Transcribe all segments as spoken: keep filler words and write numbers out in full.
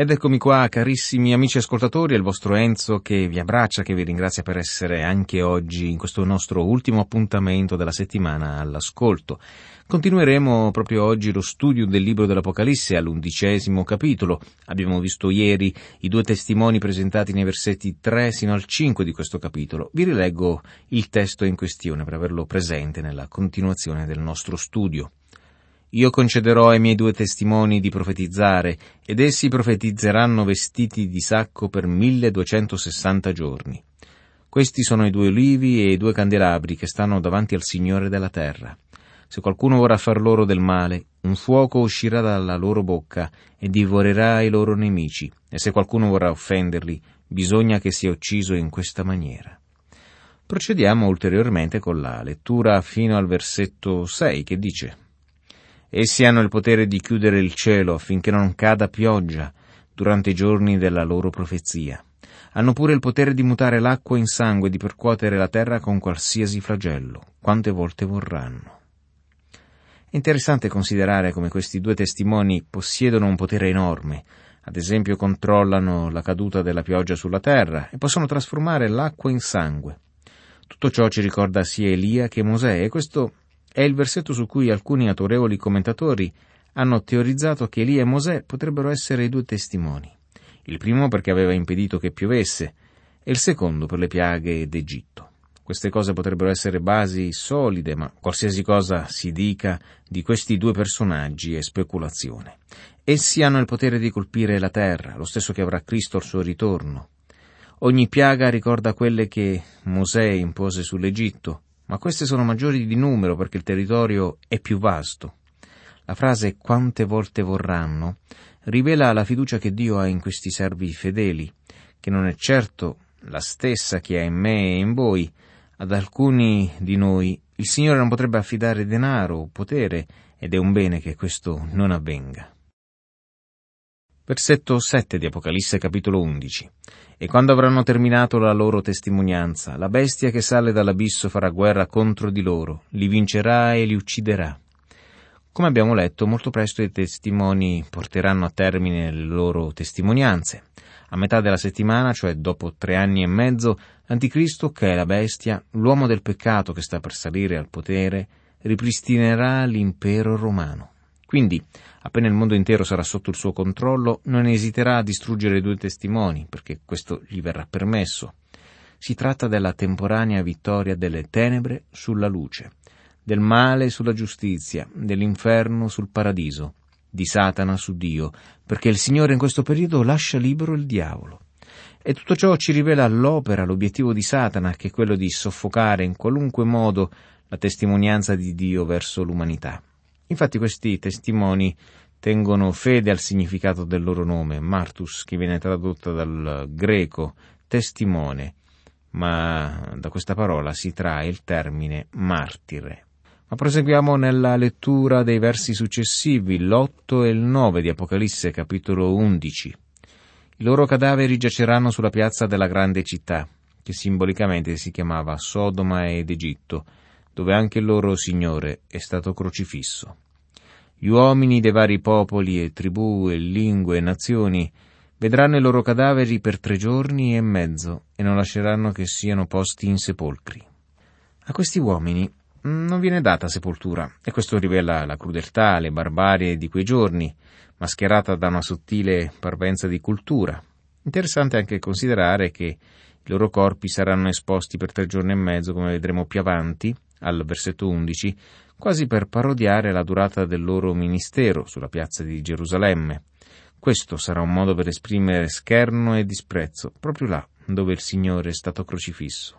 Ed eccomi qua, carissimi amici ascoltatori, è il vostro Enzo che vi abbraccia, che vi ringrazia per essere anche oggi in questo nostro ultimo appuntamento della settimana all'ascolto. Continueremo proprio oggi lo studio del libro dell'Apocalisse all'undicesimo capitolo. Abbiamo visto ieri i due testimoni presentati nei versetti tre sino al cinque di questo capitolo. Vi rileggo il testo in questione per averlo presente nella continuazione del nostro studio. Io concederò ai miei due testimoni di profetizzare, ed essi profetizzeranno vestiti di sacco per milleduecentosessanta giorni. Questi sono i due olivi e i due candelabri che stanno davanti al Signore della terra. Se qualcuno vorrà far loro del male, un fuoco uscirà dalla loro bocca e divorerà i loro nemici, e se qualcuno vorrà offenderli, bisogna che sia ucciso in questa maniera. Procediamo ulteriormente con la lettura fino al versetto sei, che dice: Essi hanno il potere di chiudere il cielo affinché non cada pioggia durante i giorni della loro profezia. Hanno pure il potere di mutare l'acqua in sangue e di percuotere la terra con qualsiasi flagello, quante volte vorranno. È interessante considerare come questi due testimoni possiedono un potere enorme. Ad esempio controllano la caduta della pioggia sulla terra e possono trasformare l'acqua in sangue. Tutto ciò ci ricorda sia Elia che Mosè, e questo è il versetto su cui alcuni autorevoli commentatori hanno teorizzato che Elia e Mosè potrebbero essere i due testimoni. Il primo perché aveva impedito che piovesse, e il secondo per le piaghe d'Egitto. Queste cose potrebbero essere basi solide, ma qualsiasi cosa si dica di questi due personaggi è speculazione. Essi hanno il potere di colpire la terra, lo stesso che avrà Cristo al suo ritorno. Ogni piaga ricorda quelle che Mosè impose sull'Egitto, ma queste sono maggiori di numero perché il territorio è più vasto. La frase «quante volte vorranno» rivela la fiducia che Dio ha in questi servi fedeli, che non è certo la stessa che ha in me e in voi. Ad alcuni di noi il Signore non potrebbe affidare denaro o potere, ed è un bene che questo non avvenga. Versetto sette di Apocalisse capitolo undici. E quando avranno terminato la loro testimonianza, la bestia che sale dall'abisso farà guerra contro di loro, li vincerà e li ucciderà. Come abbiamo letto, molto presto i testimoni porteranno a termine le loro testimonianze. A metà della settimana, cioè dopo tre anni e mezzo, l'Anticristo, che è la bestia, l'uomo del peccato che sta per salire al potere, ripristinerà l'impero romano. Quindi, appena il mondo intero sarà sotto il suo controllo, non esiterà a distruggere i due testimoni, perché questo gli verrà permesso. Si tratta della temporanea vittoria delle tenebre sulla luce, del male sulla giustizia, dell'inferno sul paradiso, di Satana su Dio, perché il Signore in questo periodo lascia libero il diavolo. E tutto ciò ci rivela l'opera, l'obiettivo di Satana, che è quello di soffocare in qualunque modo la testimonianza di Dio verso l'umanità. Infatti questi testimoni tengono fede al significato del loro nome, martus, che viene tradotto dal greco testimone, ma da questa parola si trae il termine martire. Ma proseguiamo nella lettura dei versi successivi, l'otto e il nove di Apocalisse capitolo undici. I loro cadaveri giaceranno sulla piazza della grande città, che simbolicamente si chiamava Sodoma ed Egitto, dove anche il loro Signore è stato crocifisso. Gli uomini dei vari popoli e tribù e lingue e nazioni vedranno i loro cadaveri per tre giorni e mezzo e non lasceranno che siano posti in sepolcri. A questi uomini non viene data sepoltura, e questo rivela la crudeltà, le barbarie di quei giorni, mascherata da una sottile parvenza di cultura. Interessante anche considerare che i loro corpi saranno esposti per tre giorni e mezzo, come vedremo più avanti, al versetto undici, quasi per parodiare la durata del loro ministero sulla piazza di Gerusalemme. Questo sarà un modo per esprimere scherno e disprezzo, proprio là dove il Signore è stato crocifisso.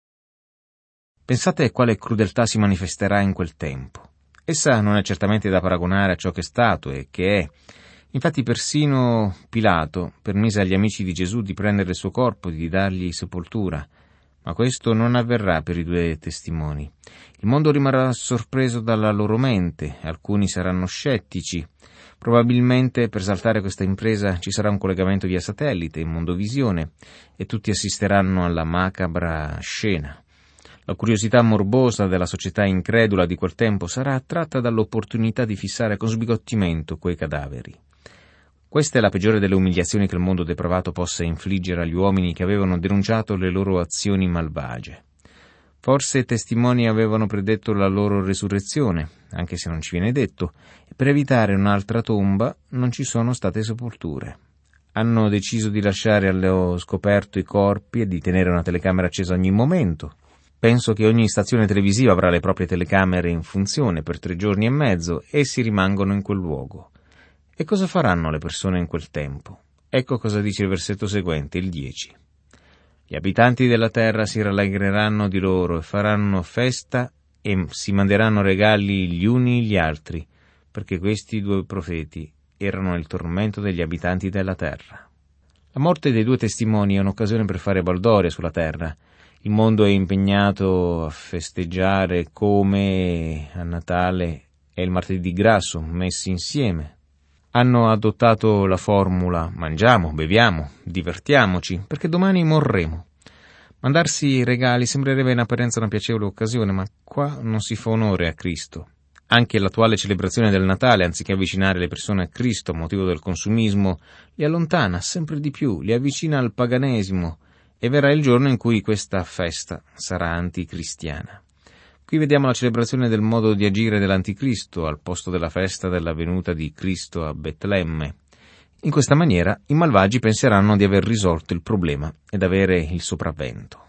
Pensate quale crudeltà si manifesterà in quel tempo. Essa non è certamente da paragonare a ciò che è stato e che è. Infatti persino Pilato permise agli amici di Gesù di prendere il suo corpo e di dargli sepoltura, ma questo non avverrà per i due testimoni. Il mondo rimarrà sorpreso dalla loro mente, alcuni saranno scettici. Probabilmente per saltare questa impresa ci sarà un collegamento via satellite in mondovisione e tutti assisteranno alla macabra scena. La curiosità morbosa della società incredula di quel tempo sarà attratta dall'opportunità di fissare con sbigottimento quei cadaveri. Questa è la peggiore delle umiliazioni che il mondo depravato possa infliggere agli uomini che avevano denunciato le loro azioni malvagie. Forse i testimoni avevano predetto la loro resurrezione, anche se non ci viene detto, e per evitare un'altra tomba non ci sono state sepolture. Hanno deciso di lasciare allo scoperto i corpi e di tenere una telecamera accesa ogni momento. Penso che ogni stazione televisiva avrà le proprie telecamere in funzione per tre giorni e mezzo e si rimangono in quel luogo. E cosa faranno le persone in quel tempo? Ecco cosa dice il versetto seguente, il dieci. Gli abitanti della terra si rallegreranno di loro e faranno festa e si manderanno regali gli uni gli altri, perché questi due profeti erano il tormento degli abitanti della terra. La morte dei due testimoni è un'occasione per fare baldoria sulla terra. Il mondo è impegnato a festeggiare come a Natale e il martedì grasso messi insieme. Hanno adottato la formula mangiamo, beviamo, divertiamoci, perché domani morremo. Mandarsi regali sembrerebbe in apparenza una piacevole occasione, ma qua non si fa onore a Cristo. Anche l'attuale celebrazione del Natale, anziché avvicinare le persone a Cristo a motivo del consumismo, li allontana sempre di più, li avvicina al paganesimo, e verrà il giorno in cui questa festa sarà anticristiana. Qui vediamo la celebrazione del modo di agire dell'anticristo al posto della festa della venuta di Cristo a Betlemme. In questa maniera i malvagi penseranno di aver risolto il problema ed avere il sopravvento.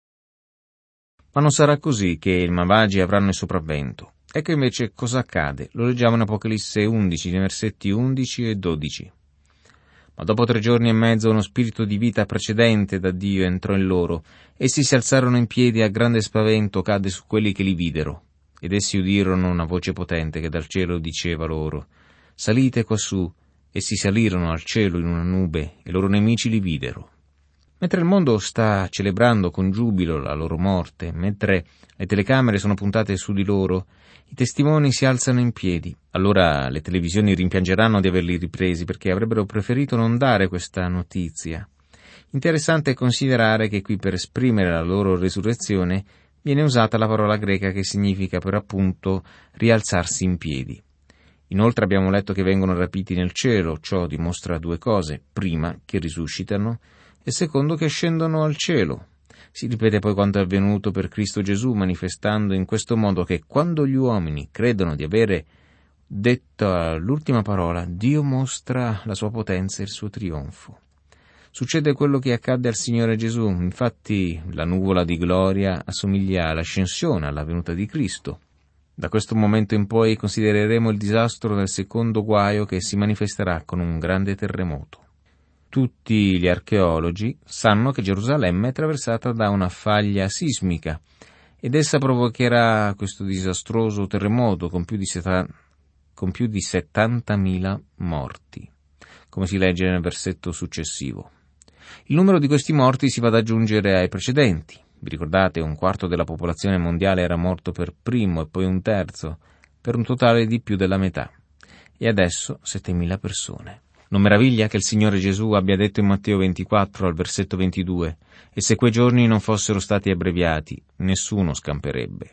Ma non sarà così che i malvagi avranno il sopravvento. Ecco invece cosa accade. Lo leggiamo in Apocalisse undici, nei versetti undici e dodici. Ma dopo tre giorni e mezzo uno spirito di vita precedente da Dio entrò in loro. Essi si alzarono in piedi e a grande spavento cadde su quelli che li videro. Ed essi udirono una voce potente che dal cielo diceva loro: salite quassù. Essi salirono al cielo in una nube e i loro nemici li videro. Mentre il mondo sta celebrando con giubilo la loro morte, mentre le telecamere sono puntate su di loro, i testimoni si alzano in piedi. Allora le televisioni rimpiangeranno di averli ripresi perché avrebbero preferito non dare questa notizia. Interessante è considerare che qui per esprimere la loro resurrezione viene usata la parola greca che significa per appunto rialzarsi in piedi. Inoltre abbiamo letto che vengono rapiti nel cielo, ciò dimostra due cose: prima, che risuscitano, e secondo, che scendono al cielo. Si ripete poi quanto è avvenuto per Cristo Gesù, manifestando in questo modo che quando gli uomini credono di avere detto l'ultima parola, Dio mostra la sua potenza e il suo trionfo. Succede quello che accadde al Signore Gesù, infatti la nuvola di gloria assomiglia all'ascensione, alla venuta di Cristo. Da questo momento in poi considereremo il disastro del secondo guaio che si manifesterà con un grande terremoto. Tutti gli archeologi sanno che Gerusalemme è attraversata da una faglia sismica ed essa provocherà questo disastroso terremoto con più di, seta- con più di settantamila morti, come si legge nel versetto successivo. Il numero di questi morti si va ad aggiungere ai precedenti. Vi ricordate, un quarto della popolazione mondiale era morto per primo e poi un terzo, per un totale di più della metà. E adesso settemila persone. Non meraviglia che il Signore Gesù abbia detto in Matteo ventiquattro al versetto ventidue: e se quei giorni non fossero stati abbreviati, nessuno scamperebbe.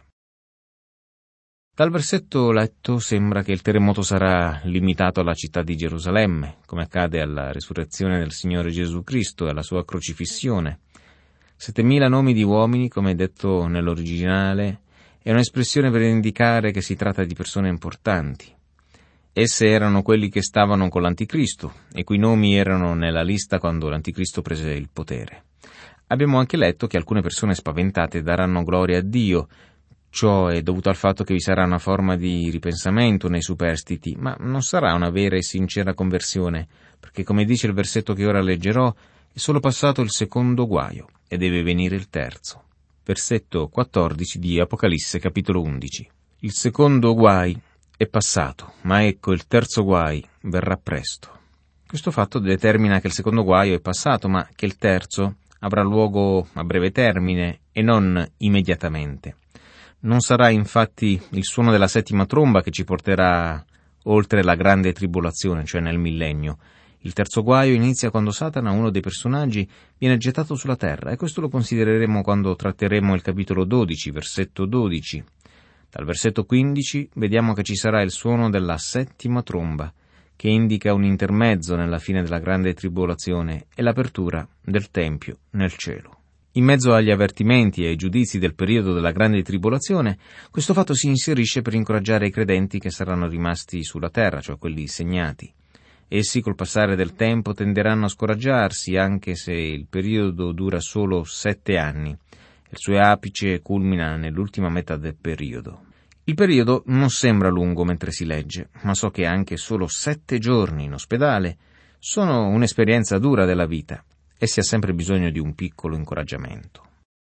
Dal versetto letto sembra che il terremoto sarà limitato alla città di Gerusalemme, come accade alla risurrezione del Signore Gesù Cristo e alla sua crocifissione. Settemila nomi di uomini, come detto nell'originale, è un'espressione per indicare che si tratta di persone importanti. Esse erano quelli che stavano con l'Anticristo, e quei nomi erano nella lista quando l'Anticristo prese il potere. Abbiamo anche letto che alcune persone spaventate daranno gloria a Dio. Ciò è dovuto al fatto che vi sarà una forma di ripensamento nei superstiti, ma non sarà una vera e sincera conversione, perché come dice il versetto che ora leggerò, è solo passato il secondo guaio e deve venire il terzo. Versetto quattordici di Apocalisse capitolo undici. Il secondo guai è passato, ma ecco il terzo guai verrà presto. Questo fatto determina che il secondo guaio è passato, ma che il terzo avrà luogo a breve termine e non immediatamente. Non sarà infatti il suono della settima tromba che ci porterà oltre la grande tribolazione, cioè nel millennio. Il terzo guaio inizia quando Satana, uno dei personaggi, viene gettato sulla terra, e questo lo considereremo quando tratteremo il capitolo dodici, versetto dodici. Dal versetto quindici vediamo che ci sarà il suono della settima tromba, che indica un intermezzo nella fine della grande tribolazione e l'apertura del Tempio nel cielo. In mezzo agli avvertimenti e ai giudizi del periodo della grande tribolazione, questo fatto si inserisce per incoraggiare i credenti che saranno rimasti sulla terra, cioè quelli segnati. Essi col passare del tempo tenderanno a scoraggiarsi, anche se il periodo dura solo sette anni. Il suo apice culmina nell'ultima metà del periodo. Il periodo non sembra lungo mentre si legge, ma so che anche solo sette giorni in ospedale sono un'esperienza dura della vita e si ha sempre bisogno di un piccolo incoraggiamento.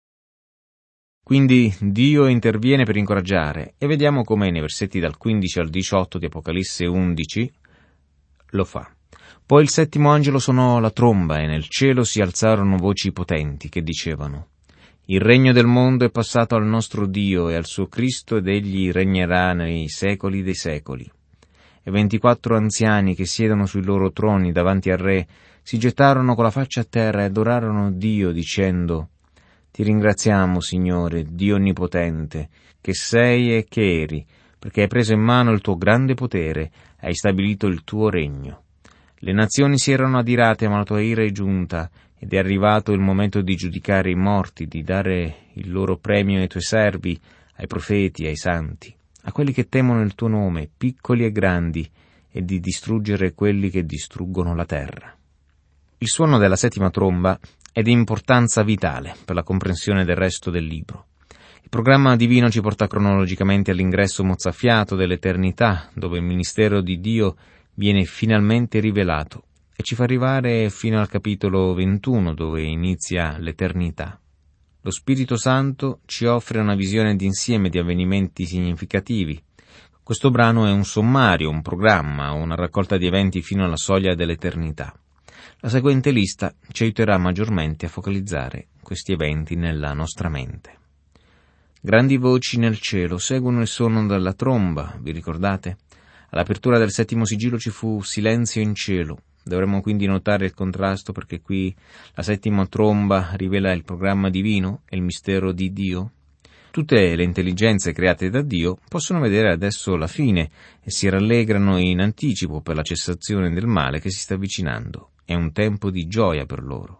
Quindi Dio interviene per incoraggiare, e vediamo come nei versetti dal quindici al diciotto di Apocalisse undici lo fa. Poi il settimo angelo suonò la tromba e nel cielo si alzarono voci potenti che dicevano: il regno del mondo è passato al nostro Dio e al suo Cristo ed egli regnerà nei secoli dei secoli. E ventiquattro anziani che siedono sui loro troni davanti al Re si gettarono con la faccia a terra e adorarono Dio dicendo: ti ringraziamo, Signore, Dio onnipotente, che sei e che eri, perché hai preso in mano il tuo grande potere e hai stabilito il tuo regno. Le nazioni si erano adirate, ma la tua ira è giunta, ed è arrivato il momento di giudicare i morti, di dare il loro premio ai tuoi servi, ai profeti, ai santi, a quelli che temono il tuo nome, piccoli e grandi, e di distruggere quelli che distruggono la terra. Il suono della settima tromba è di importanza vitale per la comprensione del resto del libro. Il programma divino ci porta cronologicamente all'ingresso mozzafiato dell'eternità, dove il ministero di Dio viene finalmente rivelato, e ci fa arrivare fino al capitolo ventuno, dove inizia l'eternità. Lo Spirito Santo ci offre una visione d'insieme di avvenimenti significativi. Questo brano è un sommario, un programma, una raccolta di eventi fino alla soglia dell'eternità. La seguente lista ci aiuterà maggiormente a focalizzare questi eventi nella nostra mente. Grandi voci nel cielo seguono il suono della tromba, vi ricordate? All'apertura del settimo sigillo ci fu silenzio in cielo. Dovremmo quindi notare il contrasto, perché qui la settima tromba rivela il programma divino e il mistero di Dio. Tutte le intelligenze create da Dio possono vedere adesso la fine e si rallegrano in anticipo per la cessazione del male che si sta avvicinando. È un tempo di gioia per loro.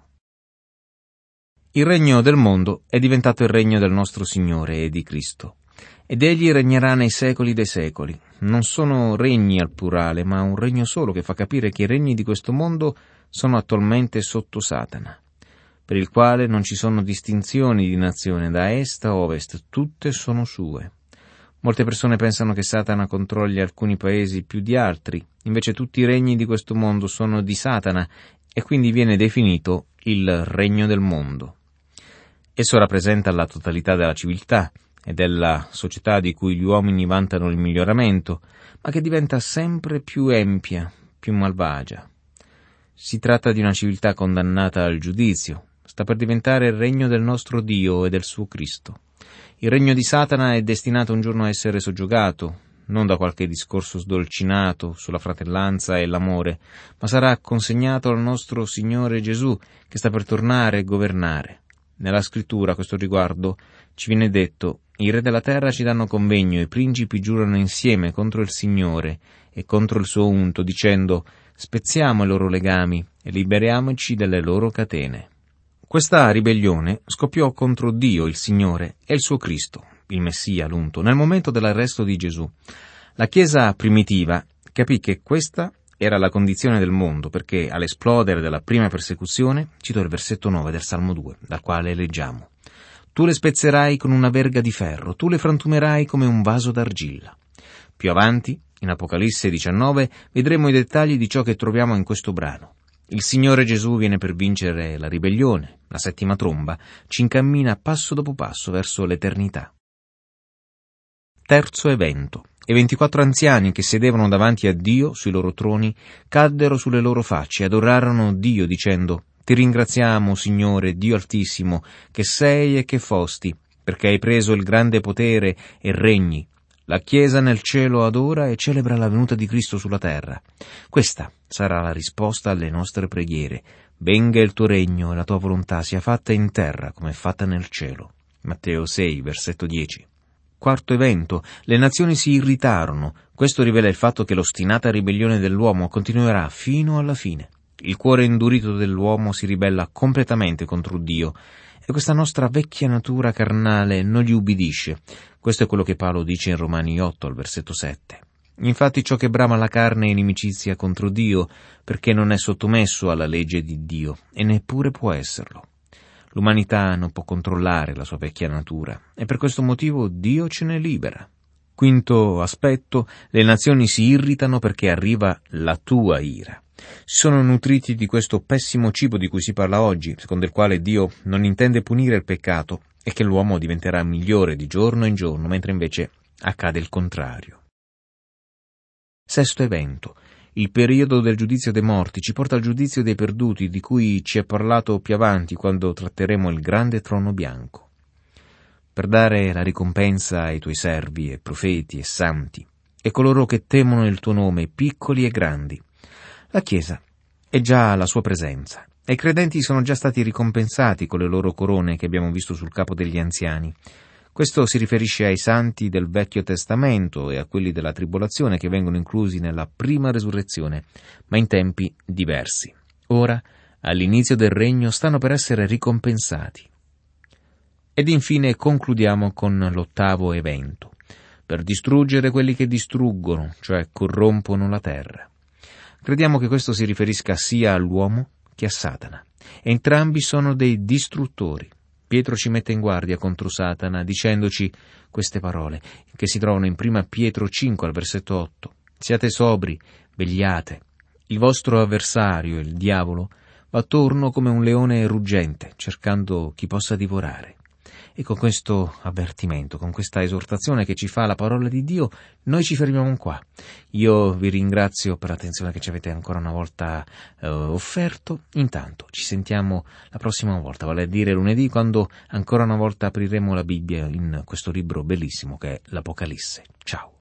Il regno del mondo è diventato il regno del nostro Signore e di Cristo, ed egli regnerà nei secoli dei secoli. Non sono regni al plurale, ma un regno solo, che fa capire che i regni di questo mondo sono attualmente sotto Satana, per il quale non ci sono distinzioni di nazione da est a ovest, tutte sono sue. Molte persone pensano che Satana controlli alcuni paesi più di altri, invece tutti i regni di questo mondo sono di Satana e quindi viene definito il regno del mondo. Esso rappresenta la totalità della civiltà e della società di cui gli uomini vantano il miglioramento, ma che diventa sempre più empia, più malvagia. Si tratta di una civiltà condannata al giudizio. Sta per diventare il regno del nostro Dio e del suo Cristo. Il regno di Satana è destinato un giorno a essere soggiogato, non da qualche discorso sdolcinato sulla fratellanza e l'amore, ma sarà consegnato al nostro Signore Gesù, che sta per tornare e governare. Nella scrittura a questo riguardo ci viene detto: i re della terra ci danno convegno, i principi giurano insieme contro il Signore e contro il suo unto, dicendo: spezziamo i loro legami e liberiamoci dalle loro catene. Questa ribellione scoppiò contro Dio, il Signore, e il suo Cristo, il Messia, l'unto, nel momento dell'arresto di Gesù. La Chiesa primitiva capì che questa era la condizione del mondo, perché all'esplodere della prima persecuzione, cito il versetto nove del Salmo due, dal quale leggiamo: tu le spezzerai con una verga di ferro, tu le frantumerai come un vaso d'argilla. Più avanti, in Apocalisse diciannove, vedremo i dettagli di ciò che troviamo in questo brano. Il Signore Gesù viene per vincere la ribellione, la settima tromba ci incammina passo dopo passo verso l'eternità. Terzo evento. E ventiquattro anziani che sedevano davanti a Dio sui loro troni caddero sulle loro facce e adorarono Dio dicendo: ti ringraziamo, Signore, Dio Altissimo, che sei e che fosti, perché hai preso il grande potere e regni. La Chiesa nel cielo adora e celebra la venuta di Cristo sulla terra. Questa sarà la risposta alle nostre preghiere. Venga il tuo regno e la tua volontà sia fatta in terra come è fatta nel cielo. Matteo sei, versetto dieci. Quarto evento, le nazioni si irritarono. Questo rivela il fatto che l'ostinata ribellione dell'uomo continuerà fino alla fine. Il cuore indurito dell'uomo si ribella completamente contro Dio e questa nostra vecchia natura carnale non gli ubbidisce. Questo è quello che Paolo dice in Romani otto, al versetto sette. Infatti ciò che brama la carne è inimicizia contro Dio, perché non è sottomesso alla legge di Dio e neppure può esserlo. L'umanità non può controllare la sua vecchia natura e per questo motivo Dio ce ne libera. Quinto aspetto, le nazioni si irritano perché arriva la tua ira. Si sono nutriti di questo pessimo cibo di cui si parla oggi, secondo il quale Dio non intende punire il peccato e che l'uomo diventerà migliore di giorno in giorno, mentre invece accade il contrario. Sesto evento. Il periodo del giudizio dei morti ci porta al giudizio dei perduti, di cui ci è parlato più avanti quando tratteremo il grande trono bianco. Per dare la ricompensa ai tuoi servi e profeti e santi, e coloro che temono il tuo nome, piccoli e grandi. La Chiesa è già alla sua presenza, e i credenti sono già stati ricompensati con le loro corone che abbiamo visto sul capo degli anziani. Questo si riferisce ai santi del Vecchio Testamento e a quelli della tribolazione che vengono inclusi nella prima resurrezione, ma in tempi diversi. Ora, all'inizio del regno, stanno per essere ricompensati. Ed infine concludiamo con l'ottavo evento, per distruggere quelli che distruggono, cioè corrompono la terra. Crediamo che questo si riferisca sia all'uomo che a Satana. Entrambi sono dei distruttori. Pietro ci mette in guardia contro Satana dicendoci queste parole che si trovano in prima Pietro cinque al versetto otto. Siate sobri, vegliate. Il vostro avversario, il diavolo, va attorno come un leone ruggente, cercando chi possa divorare. E con questo avvertimento, con questa esortazione che ci fa la parola di Dio, noi ci fermiamo qua. Io vi ringrazio per l'attenzione che ci avete ancora una volta eh, offerto. Intanto ci sentiamo la prossima volta, vale a dire lunedì, quando ancora una volta apriremo la Bibbia in questo libro bellissimo che è l'Apocalisse. Ciao.